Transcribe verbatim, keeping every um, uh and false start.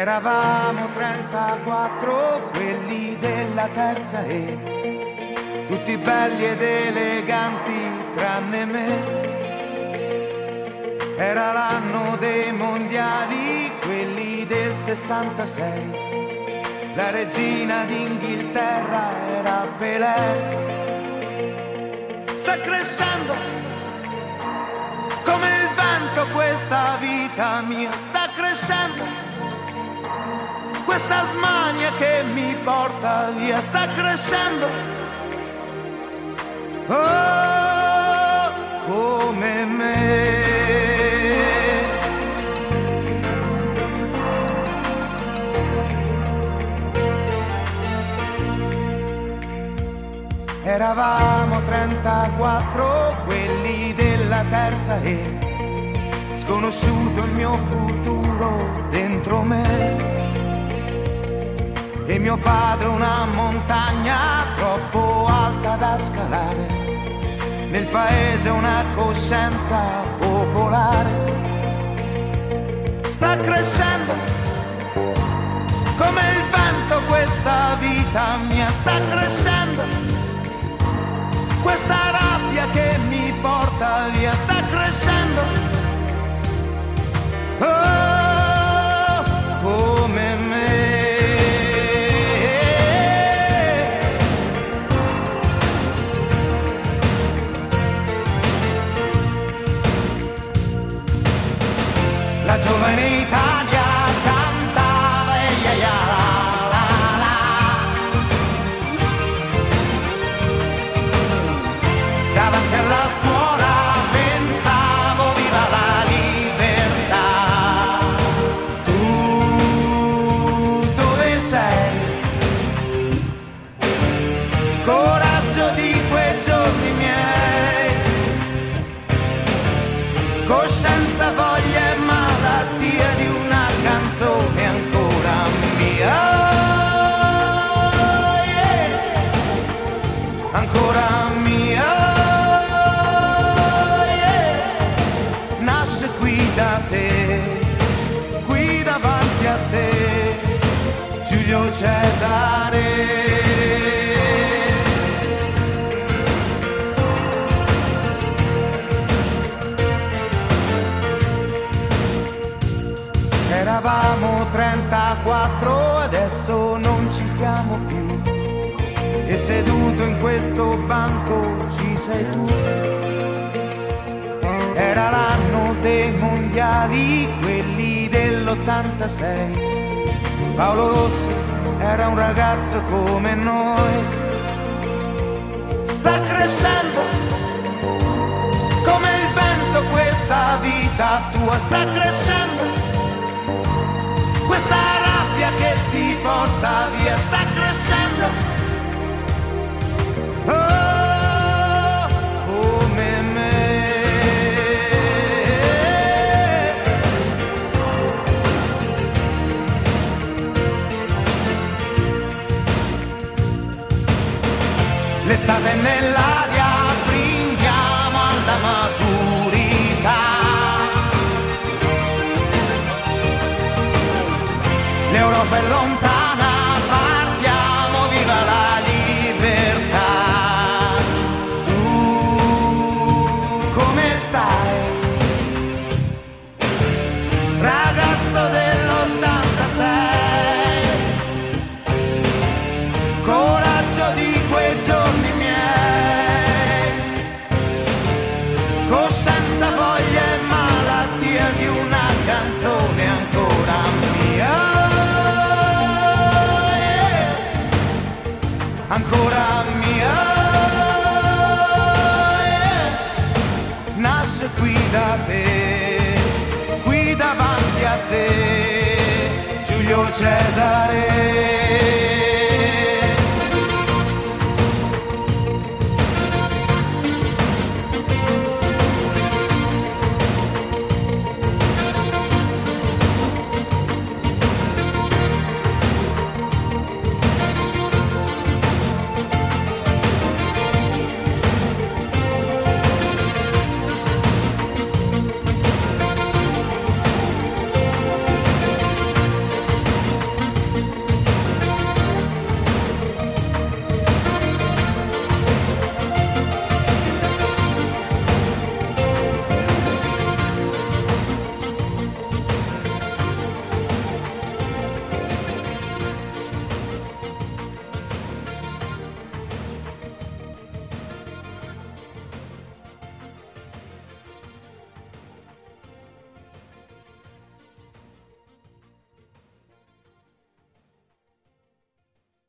Eravamo trentaquattro, quelli della terza E, tutti belli ed eleganti tranne me. Era l'anno dei mondiali, quelli del sessantasei, la regina d'Inghilterra era Pelé. Sta crescendo come il vento questa vita mia, sta crescendo questa smania che mi porta via, sta crescendo, oh, come me. Eravamo trentaquattro, quelli della terza E, sconosciuto il mio futuro dentro me. E mio padre una montagna troppo alta da scalare, nel paese una coscienza popolare. Sta crescendo come il vento questa vita mia, sta crescendo questa rabbia che mi porta via, sta crescendo, oh, come me. La giovane Italia cantava e ya ya la la la. Davanti alla scuola pensavo viva la libertà. Tu dove sei? Coraggio di quei giorni miei, coscienza, voglia e malattia di una canzone ancora mia, oh, yeah. Ancora mia, oh, yeah. Nasce qui da te, qui davanti a te, Giulio Cesare. Eravamo trentaquattro, adesso non ci siamo più, e seduto in questo banco ci sei tu. Era l'anno dei mondiali, quelli dell'ottantasei, Paolo Rossi era un ragazzo come noi. Sta crescendo come il vento questa vita tua, sta crescendo questa rabbia che ti porta via, sta crescendo, oh, come me. L'estate è nell'aria, brindiamo alla maturità. L'Europa è lontana, partiamo, viva la libertà. Tu come stai? Ragazzo dell'ottantasei, coraggio di quei giorni miei, coscienza, voglia e malattia di una canzone ancora mia. Ancora mia, yeah. Nasce qui da te, qui davanti a te, Giulio Cesare.